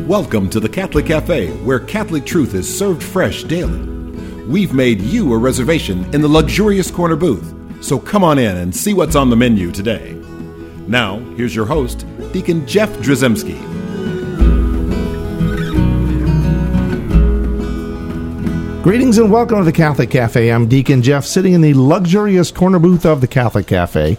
Welcome to the Catholic Cafe, where Catholic truth is served fresh daily. We've made you a reservation in the luxurious corner booth, so come on in and see what's on the menu today. Now, here's your host, Deacon Jeff Drzymski. Greetings and welcome to the Catholic Cafe. I'm Deacon Jeff, sitting in the luxurious corner booth of the Catholic Cafe.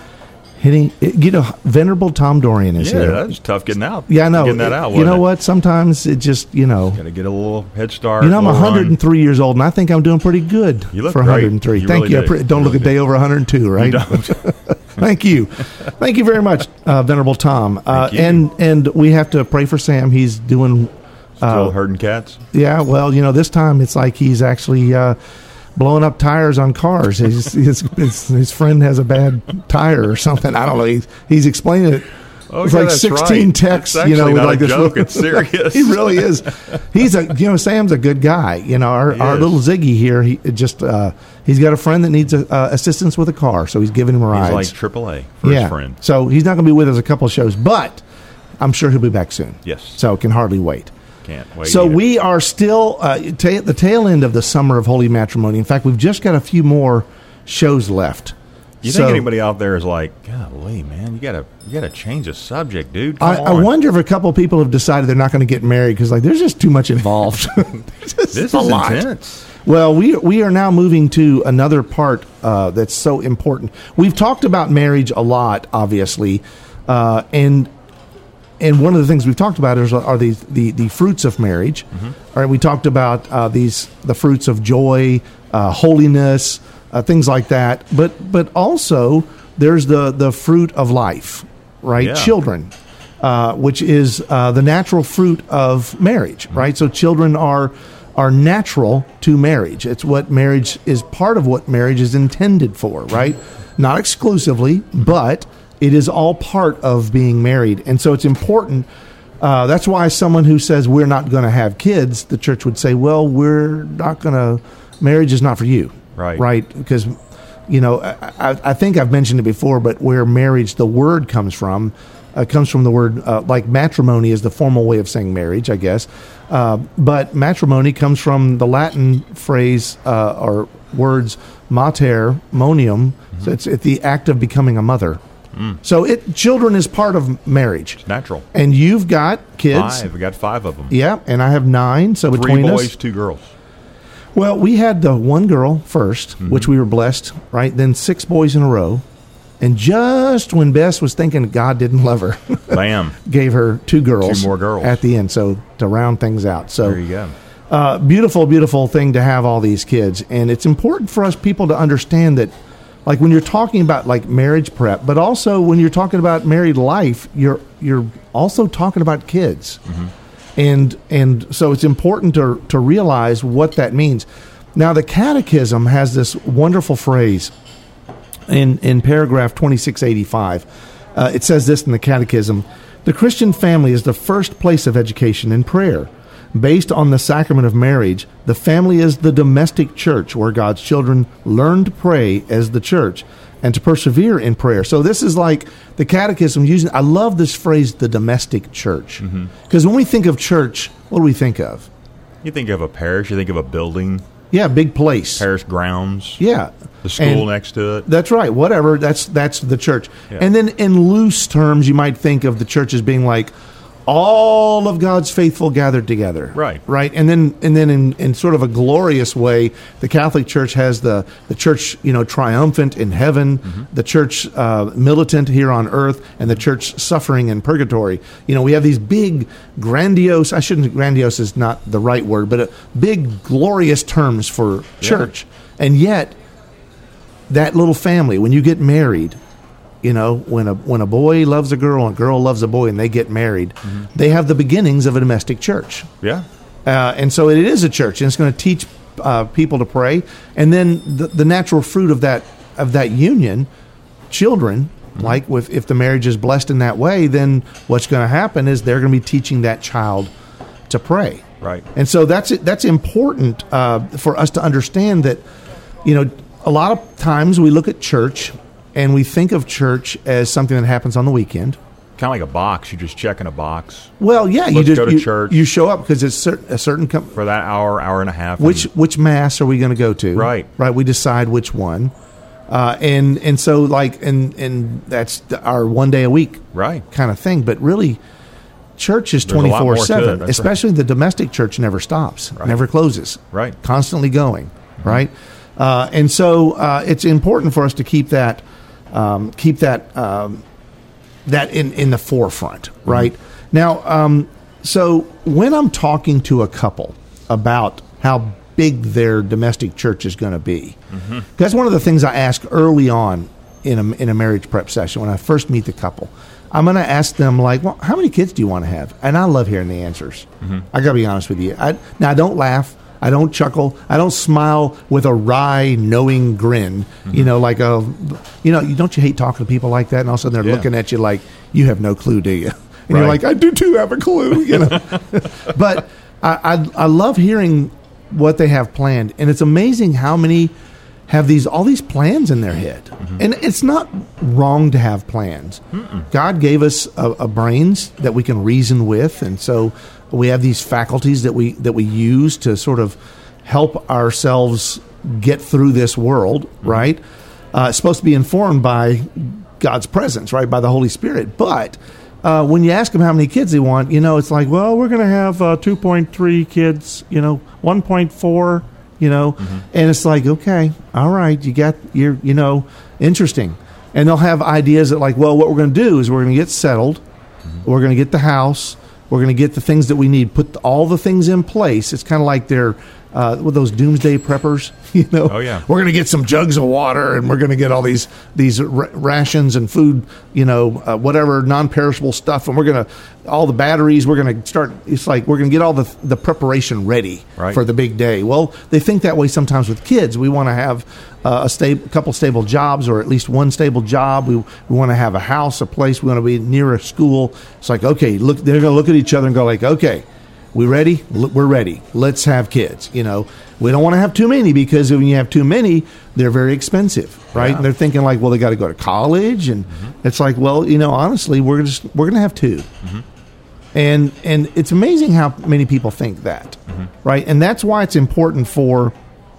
Venerable Tom Dorian is here. Yeah, that's tough getting out. Yeah, I know. Getting that out. You know what? Sometimes it just, got to get a little head start. I'm 103 years old, and I think I'm doing pretty good you look for 103. Great. Thank really you. Don't look a day over 102, right? You don't. Thank you. Thank you very much, Venerable Tom. Thank you. And we have to pray for Sam. He's doing... Still herding cats? Yeah, well, this time it's like he's actually... blowing up tires on cars. His friend has a bad tire or something. I don't know. He's explaining it. Oh, it's yeah, like that's 16 right. texts. It's actually with not like a this joke. It's serious. He really is. He's Sam's a good guy. Our little Ziggy here. He's got a friend that needs assistance with a car, so he's giving him rides. He's like AAA for his friend. So he's not going to be with us a couple of shows, but I'm sure he'll be back soon. Yes. So can hardly wait. Can't wait. So we are still at the tail end of the summer of Holy Matrimony. In fact, we've just got a few more shows left. You think anybody out there is like, golly, man, you gotta change the subject, dude? I wonder if a couple of people have decided they're not going to get married because there's just too much involved. This is intense. Well, we are now moving to another part that's so important. We've talked about marriage a lot, obviously, and one of the things we've talked about are the fruits of marriage. Mm-hmm. All right, we talked about the fruits of joy, holiness, things like that. But also there's the fruit of life, right? Yeah. Children, which is the natural fruit of marriage, mm-hmm. right? So children are natural to marriage. It's what marriage is, part of what marriage is intended for, right? Not exclusively, but it is all part of being married. And so it's important. That's why someone who says we're not going to have kids, the church would say, well, we're not going to, marriage is not for you. Right. Right? Because, I think I've mentioned it before, but where marriage, the word comes from the word, like matrimony is the formal way of saying marriage, I guess. But matrimony comes from the Latin phrase or words mater, monium. Mm-hmm. So it's the act of becoming a mother. Mm. So children is part of marriage. It's natural. And you've got kids. We got 5 of them. Yeah, and I have 9. So between us, 3 boys, 2 girls. Well, we had the one girl first, mm-hmm. which we were blessed, right? Then 6 boys in a row. And just when Bess was thinking God didn't love her, bam, gave her 2 girls. 2 more girls at the end. So to round things out. So there you go. Beautiful, beautiful thing to have all these kids. And it's important for us people to understand that, like when you're talking about like marriage prep, but also when you're talking about married life, you're also talking about kids. Mm-hmm. And so it's important to realize what that means. Now, the Catechism has this wonderful phrase in paragraph 2685. It says this in the Catechism: the Christian family is the first place of education and prayer. Based on the sacrament of marriage, the family is the domestic church where God's children learn to pray as the church and to persevere in prayer. So this is like the Catechism using, I love this phrase, the domestic church. Because when we think of church, what do we think of? You think of a parish, you think of a building. Yeah, big place. Parish grounds. Yeah. The school next to it. That's right. Whatever. That's the church. Yeah. And then in loose terms, you might think of the church as being like all of God's faithful gathered together. Right. Right. And then in sort of a glorious way, the Catholic Church has the church, triumphant in heaven, mm-hmm. the church militant here on earth, and the church suffering in purgatory. We have these big, grandiose is not the right word, but big, glorious terms for church. Yeah. And yet, that little family, when you get married, when a boy loves a girl and a girl loves a boy and they get married, mm-hmm. they have the beginnings of a domestic church. Yeah. And so it is a church, and it's going to teach people to pray. And then the natural fruit of that union, children, mm-hmm. like if the marriage is blessed in that way, then what's going to happen is they're going to be teaching that child to pray. Right. And so that's important for us to understand that, a lot of times we look at church and we think of church as something that happens on the weekend. kind of like a box. You just check in a box. Well, yeah, Let's go to church. You show up because it's a certain for that hour and a half. Which mass are we going to go to? Right. We decide which one, and so and that's our one day a week kind of thing. But really, church is 24/7. Especially the domestic church never stops, never closes, constantly going, right. And so it's important for us to keep that that in the forefront, right? Now, so when I'm talking to a couple about how big their domestic church is going to be, that's one of the things I ask early on in a marriage prep session when I first meet the couple. I'm going to ask them, like, well, how many kids do you want to have? And I love hearing the answers. I got to be honest with you. Now, I don't laugh. I don't chuckle. I don't smile with a wry, knowing grin. You know, like don't you hate talking to people like that? And all of a sudden they're looking at you like, you have no clue, do you? And you're like, I do too have a clue, you know. But I love hearing what they have planned. And it's amazing how many have all these plans in their head. And it's not wrong to have plans. God gave us a brains that we can reason with. And so we have these faculties that we use to sort of help ourselves get through this world, right? It's supposed to be informed by God's presence, right, by the Holy Spirit. But when you ask them how many kids they want, it's like, well, we're going to have 2.3 kids, 1.4, and it's like, okay, all right, you got your, interesting. And they'll have ideas that like, well, what we're going to do is we're going to get settled, we're going to get the house, we're going to get the things that we need, put all the things in place. It's kind of like they're with those doomsday preppers, Oh, yeah. We're going to get some jugs of water, and we're going to get all these rations and food, whatever non-perishable stuff, and we're going to all the batteries. We're going to start. It's like we're going to get all the preparation ready for the big day. Well, they think that way sometimes with kids. We want to have a couple stable jobs, or at least one stable job. We want to have a house, a place. We want to be near a school. It's like, okay, look, they're going to look at each other and go like, okay, we ready? We're ready. Let's have kids. We don't want to have too many, because when you have too many, they're very expensive, right? Yeah. And they're thinking like, well, they got to go to college, and it's like, well, honestly, we're going to have two. And it's amazing how many people think that, right? And that's why it's important for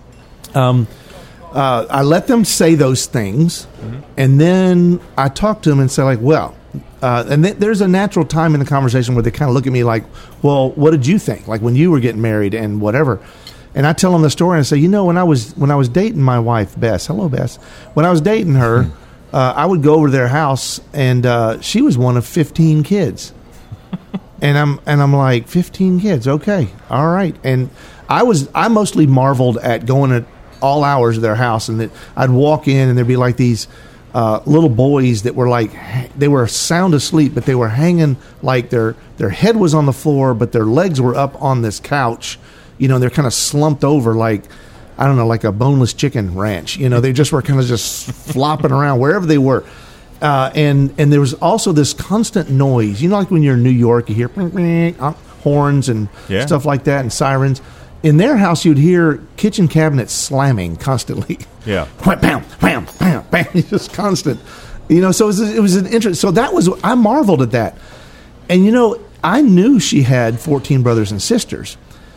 I let them say those things, and then I talk to them and say like, well, and there's a natural time in the conversation where they kind of look at me like, well, what did you think? Like when you were getting married and whatever. And I tell them the story and I say, when I was dating my wife, Bess, hello, Bess. When I was dating her, I would go over to their house, and she was one of 15 kids. And I'm like, 15 kids, okay, all right. And I mostly marveled at going at all hours of their house, and that I'd walk in and there'd be like these little boys that were like, they were sound asleep, but they were hanging like their head was on the floor, but their legs were up on this couch, they're kind of slumped over like, I don't know, like a boneless chicken ranch. They just were kind of just flopping around wherever they were. And there was also this constant noise. Like when you're in New York, you hear horns and stuff like that and sirens. In their house, you'd hear kitchen cabinets slamming constantly. Yeah. Wham, bam, bam, bam, bam. It's just constant. So it was an interest. So I marveled at that. And, I knew she had 14 brothers and sisters.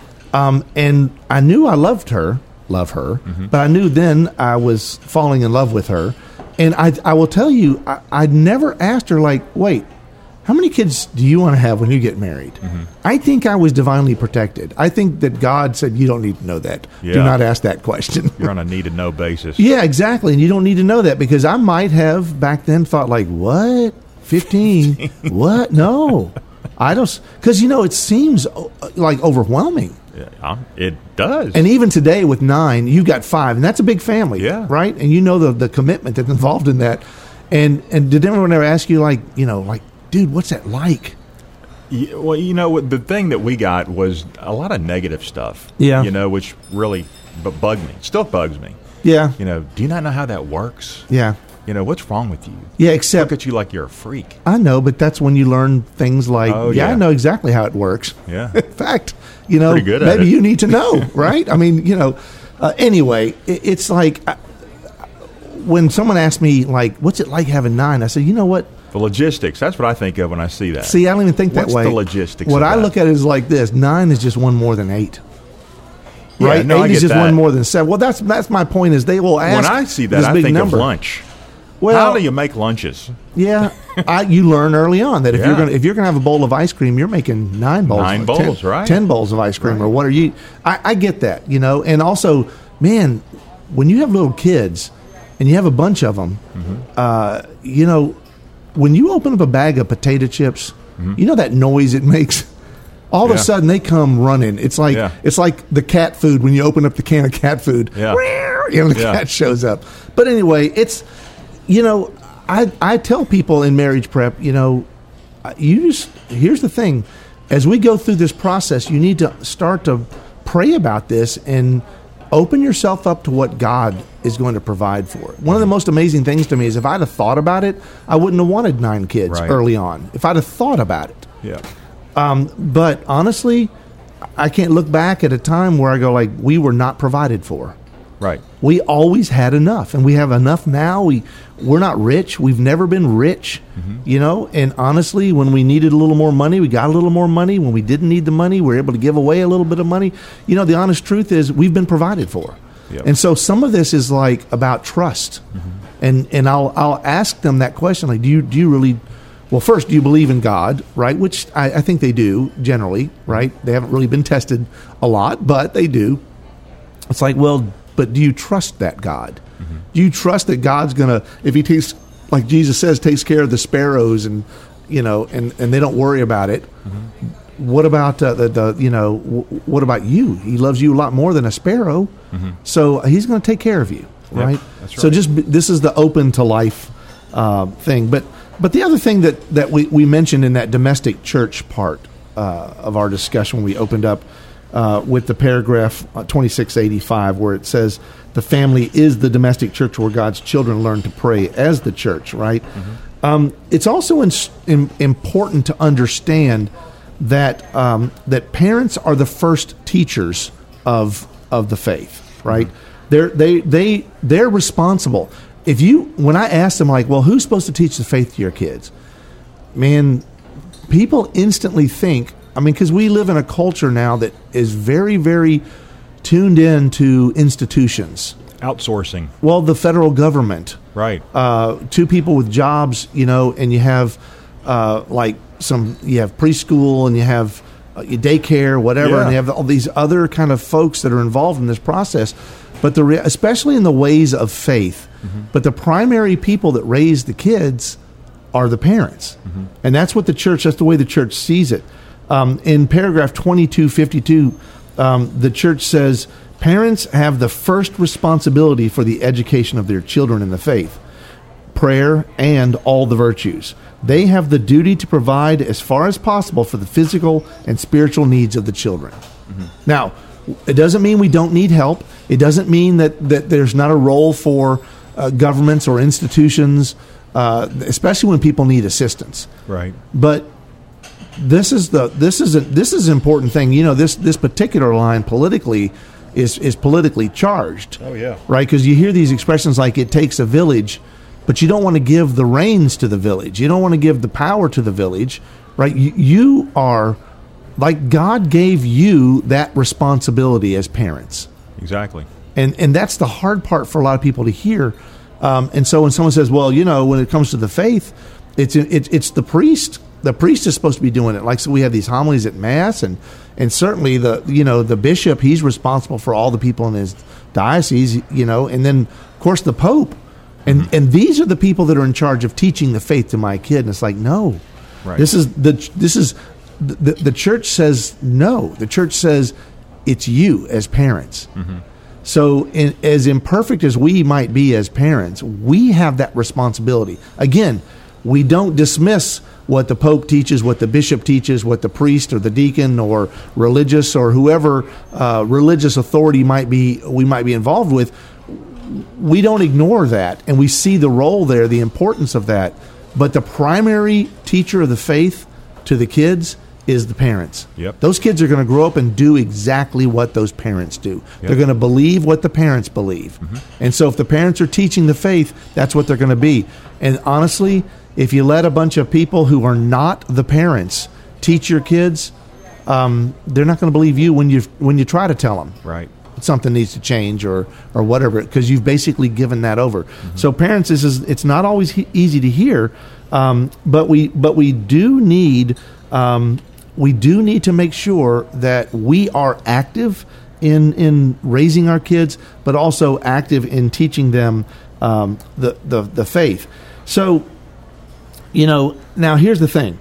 And I knew I love her, but I knew then I was falling in love with her. And I will tell you, I never asked her, like, wait, how many kids do you want to have when you get married? I think I was divinely protected. I think that God said, you don't need to know that. Yeah. Do not ask that question. You're on a need-to-know basis. Yeah, exactly. And you don't need to know that, because I might have back then thought, like, what? 15? What? No. I don't, because, it seems like overwhelming. Yeah, it does. And even today with 9, you've got 5, and that's a big family, right? And the commitment that's involved in that. And did anyone ever ask you, like, dude, what's that like? Yeah, well, the thing that we got was a lot of negative stuff. Yeah. Which really bugged me. Still bugs me. Yeah. Do you not know how that works? Yeah. What's wrong with you? Yeah, except... Look at you like you're a freak. I know, but that's when you learn things like, I know exactly how it works. Yeah. In fact, pretty good at maybe it. You need to know, right? I mean, anyway, it's like when someone asks me, like, what's it like having 9? I say, you know what? The logistics. That's what I think of when I see that. See, I don't even think What's that way. the logistics What of I that? look at it is like this: 9 is just one more than 8. Yeah, Right? no, I 8 is get just that. one more than 7. Well, that's my point. Is they will ask. When I see that, this I big think number. of lunch. Well, How do you make lunches? Yeah, you learn early on that if Yeah. you're gonna have a bowl of ice cream, you're making 9 bowls, 9 bowls, 10, right. 10 bowls of ice cream, Right. or what are you? I get that, and also, man, when you have little kids and you have a bunch of them, Mm-hmm. when you open up a bag of potato chips, you know that noise it makes. All of a Mm-hmm. Yeah. sudden, they come running. It's like Yeah. it's like the cat food when you open up the can of cat food. Yeah. The Yeah. cat shows up. But anyway, it's I tell people in marriage prep, here's the thing. As we go through this process, you need to start to pray about this and open yourself up to what God is going to provide for. One of the most amazing things to me is if I'd have thought about it, I wouldn't have wanted 9 kids Right. early on. If I'd have thought about it. Yeah. But honestly, I can't look back at a time where I go like, we were not provided for. Right. We always had enough, and we have enough now. We're not rich. We've never been rich, And honestly, when we needed a little more money, we got a little more money. When we didn't need the money, we were able to give away a little bit of money. The honest truth is we've been provided for. Yep. And so some of this is like about trust. And I'll ask them that question, like, do you really... Well, first, do you believe in God, right? Which I think they do, generally, right? They haven't really been tested a lot, but they do. It's like, well, but do you trust that God? Do you trust that God's going to, if he takes, like Jesus says, takes care of the sparrows and they don't worry about it? What about what about you? He loves you a lot more than a sparrow. So he's going to take care of you, right? That's So right. this is the open to life thing. But the other thing that we mentioned in that domestic church part of our discussion when we opened up with the paragraph 2685, where it says the family is the domestic church where God's children learn to pray as the church, right? It's also important to understand that that parents are the first teachers of the faith, right? They're responsible. When I ask them, like, well, who's supposed to teach the faith to your kids? Man, people instantly think, because we live in a culture now that is very, very tuned in to institutions. Outsourcing. Well, the federal government. Right. 2 people with jobs, and you have you have preschool and you have your daycare, whatever, Yeah. and you have all these other kind of folks that are involved in this process. But especially in the ways of faith, but the primary people that raise the kids are the parents, and that's what that's the way the church sees it. In paragraph 2252, the church says parents have the first responsibility for the education of their children in the faith, prayer, and all the virtues. They have the duty to provide as far as possible for the physical and spiritual needs of the children. Now, it doesn't mean we don't need help. It doesn't mean that there's not a role for governments or institutions, especially when people need assistance. Right. But this is an important thing. This particular line politically is politically charged. Oh, yeah. Right? Because you hear these expressions like it takes a village, but you don't want to give the reins to the village. You don't want to give the power to the village, right? You are, like, God gave you that responsibility as parents. Exactly. And that's the hard part for a lot of people to hear. And so when someone says, well, when it comes to the faith, it's the priest. The priest is supposed to be doing it. Like, so we have these homilies at Mass, and certainly the bishop, he's responsible for all the people in his diocese, and then, of course, the Pope. And these are the people that are in charge of teaching the faith to my kid. And it's like, no. Right. The church says no. The church says it's you as parents. So as imperfect as we might be as parents, we have that responsibility. Again, we don't dismiss what the Pope teaches, what the bishop teaches, what the priest or the deacon or religious or whoever religious authority we might be involved with. We don't ignore that, and we see the role there, the importance of that. But the primary teacher of the faith to the kids is the parents. Yep. Those kids are going to grow up and do exactly what those parents do. Yep. They're going to believe what the parents believe. And so if the parents are teaching the faith, that's what they're going to be. And honestly, If you let a bunch of people who are not the parents teach your kids, they're not going to believe you when you try to tell them. Right. Something needs to change or whatever, because you've basically given that over. So parents, it's not always easy to hear, but we do need to make sure that we are active in raising our kids, but also active in teaching them the faith. So, now here's the thing.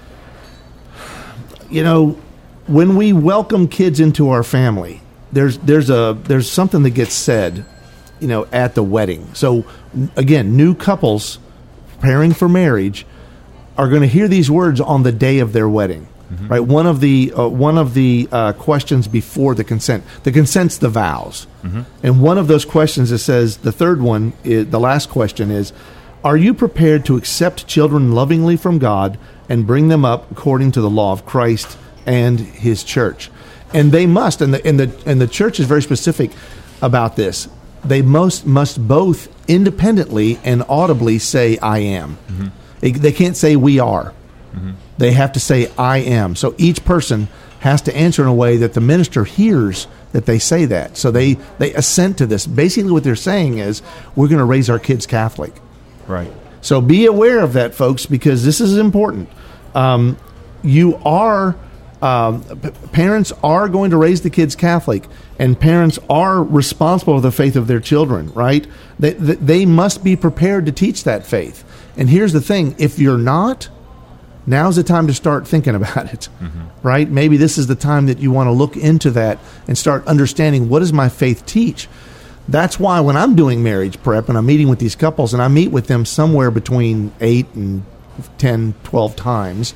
When we welcome kids into our family, there's something that gets said, at the wedding. So again, new couples preparing for marriage are going to hear these words on the day of their wedding, right? One of the questions before the consent's the vows, and one of those questions, it says, the third one, the last question is, are you prepared to accept children lovingly from God and bring them up according to the law of Christ and His church? And they must, and the church is very specific about this. They must both independently and audibly say, I am. They can't say we are. They have to say, I am. So each person has to answer in a way that the minister hears that they say that. So they assent to this. Basically what they're saying is, we're going to raise our kids Catholic. Right. So be aware of that, folks, because this is important. Parents are going to raise the kids Catholic, and parents are responsible for the faith of their children, right? They must be prepared to teach that faith. And here's the thing, if you're not, now's the time to start thinking about it, right? Maybe this is the time that you want to look into that and start understanding, what does my faith teach? That's why when I'm doing marriage prep and I'm meeting with these couples, and I meet with them somewhere between 8 and 10, 12 times,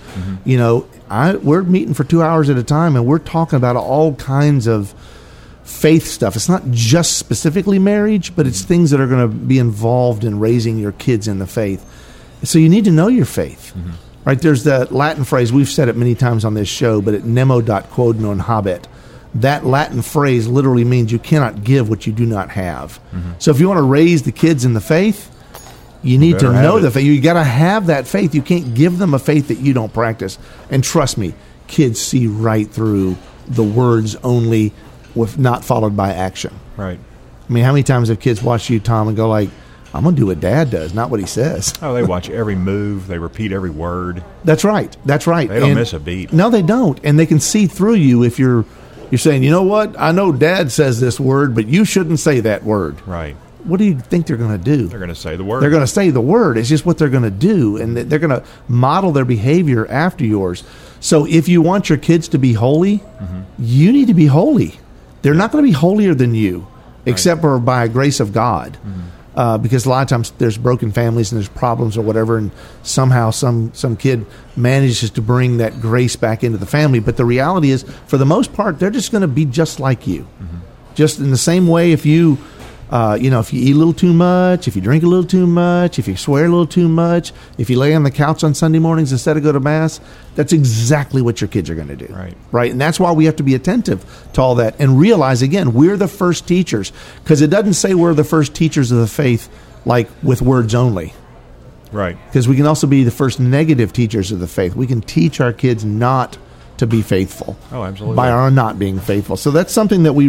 we're meeting for 2 hours at a time, and we're talking about all kinds of faith stuff. It's not just specifically marriage, but it's things that are going to be involved in raising your kids in the faith. So you need to know your faith, right? There's that Latin phrase, we've said it many times on this show, but at nemo dat quod non habet. That Latin phrase literally means you cannot give what you do not have. So if you want to raise the kids in the faith, you need to know the faith. You got to have that faith. You can't give them a faith that you don't practice. And trust me, kids see right through the words only, with not followed by action. Right. I mean, how many times have kids watched you, Tom, and go like, I'm going to do what Dad does, not what he says. Oh, they watch every move. They repeat every word. That's right. That's right. They don't miss a beat. No, they don't. And they can see through you if you're saying, you know what? I know Dad says this word, but you shouldn't say that word. Right. What do you think they're going to do? They're going to say the word. They're going to say the word. It's just what they're going to do, and they're going to model their behavior after yours. So if you want your kids to be holy, you need to be holy. They're not going to be holier than you, except for by grace of God. Because a lot of times there's broken families and there's problems or whatever, and somehow some kid manages to bring that grace back into the family. But the reality is, for the most part, they're just going to be just like you. Just in the same way, if you if you eat a little too much, if you drink a little too much, if you swear a little too much, if you lay on the couch on Sunday mornings instead of go to Mass, that's exactly what your kids are going to do. Right? And that's why we have to be attentive to all that and realize, again, we're the first teachers. Because it doesn't say we're the first teachers of the faith, like with words only. Right. Because we can also be the first negative teachers of the faith. We can teach our kids not to be faithful. Oh, absolutely. By our not being faithful. So that's something that we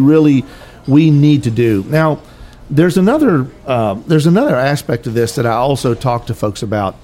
need to do. Now, there's another aspect of this that I also talk to folks about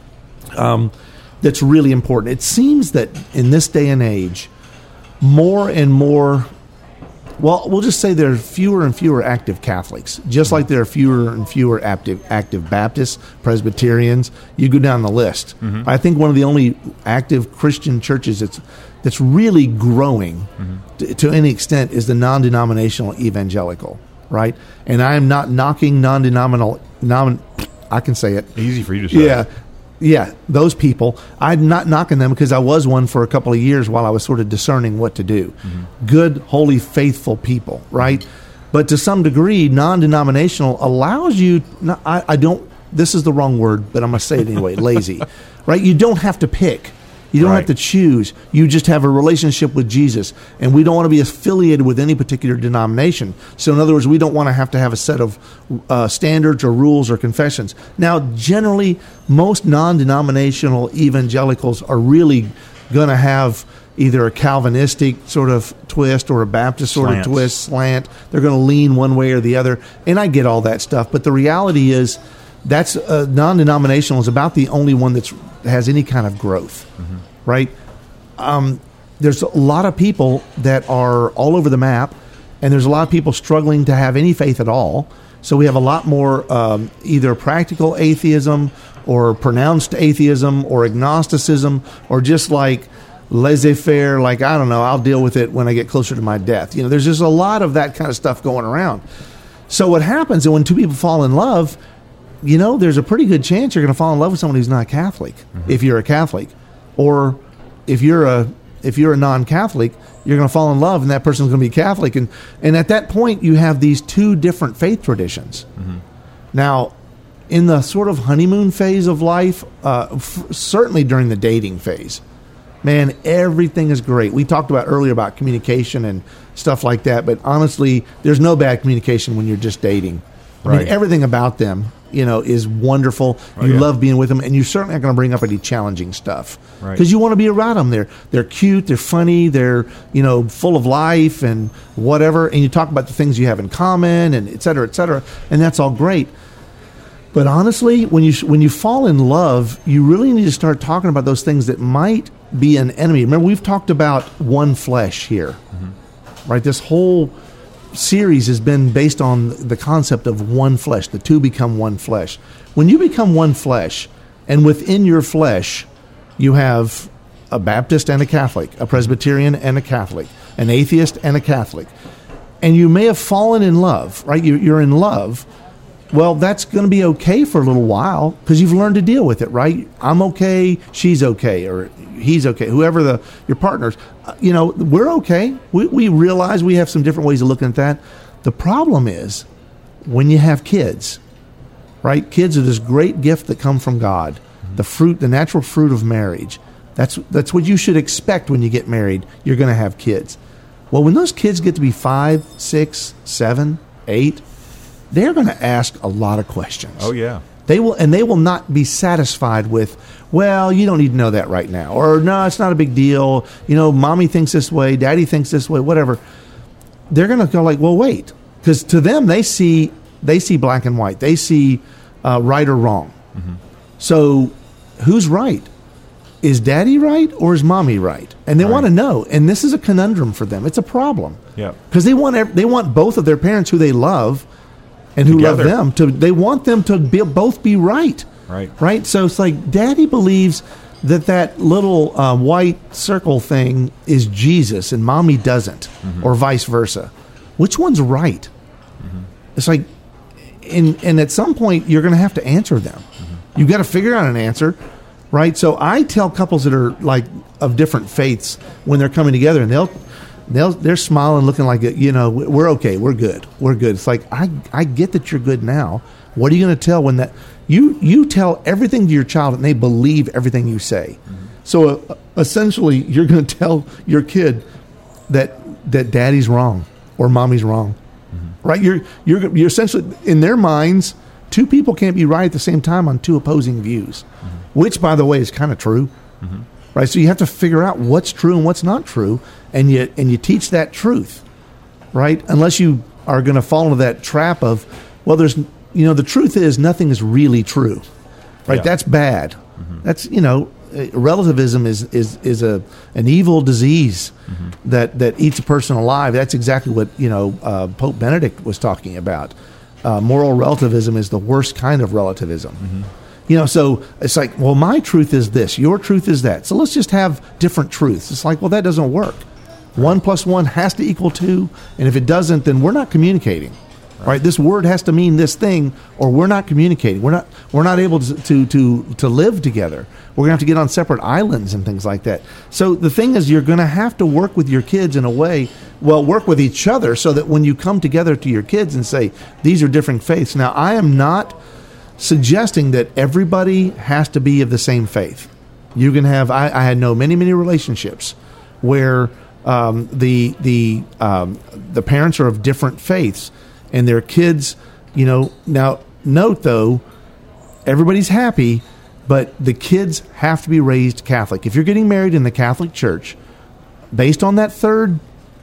that's really important. It seems that in this day and age, more and more, well, we'll just say there are fewer and fewer active Catholics, just like there are fewer and fewer active Baptists, Presbyterians. You go down the list. I think one of the only active Christian churches that's really growing to any extent is the non-denominational evangelical. Right? And I am not knocking non-denominational, I can say it. Easy for you to say. Yeah, those people. I'm not knocking them because I was one for a couple of years while I was sort of discerning what to do. Good, holy, faithful people, right? But to some degree, non-denominational allows you, this is the wrong word, but I'm going to say it anyway, lazy, right? You don't have to pick. You don't Right. have to choose. You just have a relationship with Jesus. And we don't want to be affiliated with any particular denomination. So in other words, we don't want to have a set of standards or rules or confessions. Now, generally, most non-denominational evangelicals are really going to have either a Calvinistic sort of twist or a Baptist sort Slants. of twist, slant. They're going to lean one way or the other. And I get all that stuff. But the reality is that's non-denominational is about the only one that has any kind of growth, right? There's a lot of people that are all over the map, and there's a lot of people struggling to have any faith at all. So we have a lot more either practical atheism or pronounced atheism or agnosticism or just like laissez-faire, like, I don't know, I'll deal with it when I get closer to my death. You know, there's just a lot of that kind of stuff going around. So what happens is when two people fall in love, you know, there's a pretty good chance you're going to fall in love with someone who's not Catholic, if you're a Catholic. Or if you're a non-Catholic, you're going to fall in love and that person's going to be Catholic. And at that point, you have these two different faith traditions. Now, in the sort of honeymoon phase of life, certainly during the dating phase, man, everything is great. We talked about earlier about communication and stuff like that, but honestly, there's no bad communication when you're just dating. I mean, Right. everything about them, you know, is wonderful. You yeah. love being with them, and you certainly aren't going to bring up any challenging stuff Right. because you want to be around them. They're cute, they're funny, they're, you know, full of life and whatever. And you talk about the things you have in common, and et cetera, and that's all great. But honestly, when you fall in love, you really need to start talking about those things that might be an enemy. Remember, we've talked about one flesh here, right? This whole series has been based on the concept of one flesh. The two become one flesh. When you become one flesh, and within your flesh, you have a Baptist and a Catholic, a Presbyterian and a Catholic, an atheist and a Catholic, and you may have fallen in love, right? You're in love. Well, that's going to be okay for a little while because you've learned to deal with it, right? I'm okay, she's okay, or he's okay, whoever your partners. You know, we're okay. We realize we have some different ways of looking at that. The problem is when you have kids, right? Kids are this great gift that come from God, the fruit, the natural fruit of marriage. That's what you should expect when you get married. You're going to have kids. Well, when those kids get to be 5, 6, 7, 8, they're going to ask a lot of questions. Oh, yeah. They will not be satisfied with, well, you don't need to know that right now. Or, no, it's not a big deal. You know, mommy thinks this way, daddy thinks this way, whatever. They're going to go like, well, wait. Because to them, they see black and white. They see right or wrong. So who's right? Is daddy right or is mommy right? And they want to know. And this is a conundrum for them. It's a problem. Yeah. Because they want both of their parents who they love and who Together. love them they want them to both be right. Right. So it's like daddy believes that little white circle thing is Jesus and mommy doesn't, or vice versa. Which one's right? It's like, and at some point you're going to have to answer them. You've got to figure out an answer, right? So I tell couples that are like of different faiths when they're coming together, and they're smiling, looking like, you know, we're okay, we're good. It's like, I get that you're good now. What are you going to tell when that you tell everything to your child and they believe everything you say? So essentially, you're going to tell your kid that daddy's wrong or mommy's wrong, right? You're essentially, in their minds, two people can't be right at the same time on two opposing views, which, by the way, is kind of true. Right, so you have to figure out what's true and what's not true, and you teach that truth, right? Unless you are going to fall into that trap of, well, the truth is nothing is really true, right? Yeah. That's bad. That's, relativism is an evil disease that eats a person alive. That's exactly what Pope Benedict was talking about. Moral relativism is the worst kind of relativism. So it's like, well, my truth is this, your truth is that. So let's just have different truths. It's like, well, that doesn't work. 1 + 1 has to equal 2, and if it doesn't, then we're not communicating. Right? This word has to mean this thing, or we're not communicating. We're not able to live together. We're gonna have to get on separate islands and things like that. So the thing is, you're gonna have to work with your kids in a way. Well, work with each other so that when you come together to your kids and say these are different faiths. Now, I am not suggesting that everybody has to be of the same faith. You can have. I had known many relationships where the parents are of different faiths, and their kids. Now note though, everybody's happy, but the kids have to be raised Catholic. If you're getting married in the Catholic Church, based on that third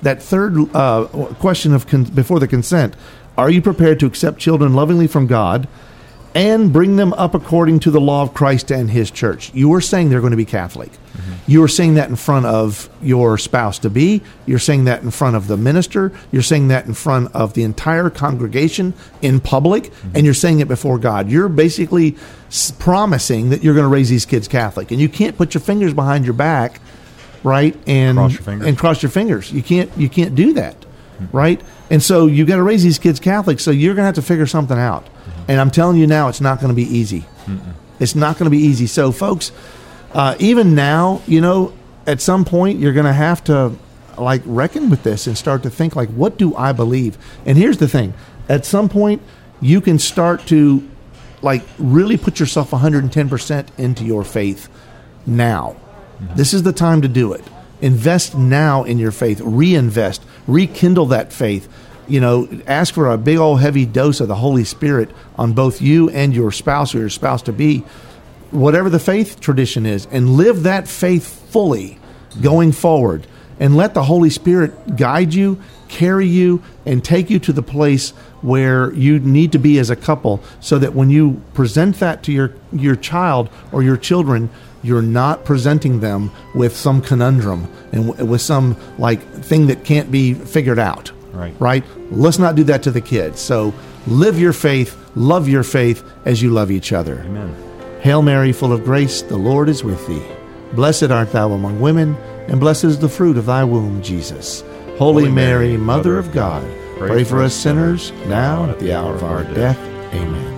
question of before the consent, are you prepared to accept children lovingly from God and bring them up according to the law of Christ and His church? You are saying they're going to be Catholic. Mm-hmm. You are saying that in front of your spouse-to-be. You're saying that in front of the minister. You're saying that in front of the entire congregation in public, mm-hmm. and you're saying it before God. You're basically promising that you're going to raise these kids Catholic, and you can't put your fingers behind your back, right, and cross your fingers. You can't do that, mm-hmm. right? And so you got to raise these kids Catholic, so you're going to have to figure something out. Mm-hmm. And I'm telling you now, it's not going to be easy. Mm-mm. It's not going to be easy. So, folks, even now, at some point, you're going to have to, reckon with this and start to think, what do I believe? And here's the thing. At some point, you can start to, really put yourself 110% into your faith now. Mm-hmm. This is the time to do it. Invest now in your faith. Reinvest. Rekindle that faith. Ask for a big old heavy dose of the Holy Spirit on both you and your spouse or your spouse-to-be, whatever the faith tradition is, and live that faith fully going forward. And let the Holy Spirit guide you, carry you, and take you to the place where you need to be as a couple, so that when you present that to your child or your children, you're not presenting them with some conundrum and with some thing that can't be figured out. Right? Let's not do that to the kids. So live your faith, love your faith as you love each other. Amen. Hail Mary, full of grace, the Lord is with thee. Blessed art thou among women, and blessed is the fruit of thy womb, Jesus. Holy Mary, Mother of God, pray for us sinners, now and at the hour of our death. Amen.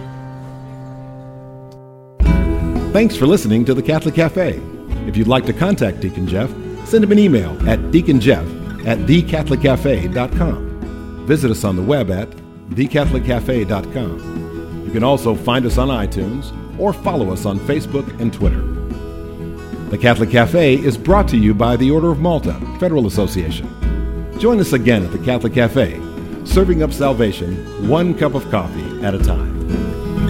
Thanks for listening to the Catholic Cafe. If you'd like to contact Deacon Jeff, send him an email at deaconjeff@thecatholiccafe.com. Visit us on the web at thecatholiccafe.com. You can also find us on iTunes or follow us on Facebook and Twitter. The Catholic Cafe is brought to you by the Order of Malta Federal Association. Join us again at the Catholic Cafe, serving up salvation one cup of coffee at a time.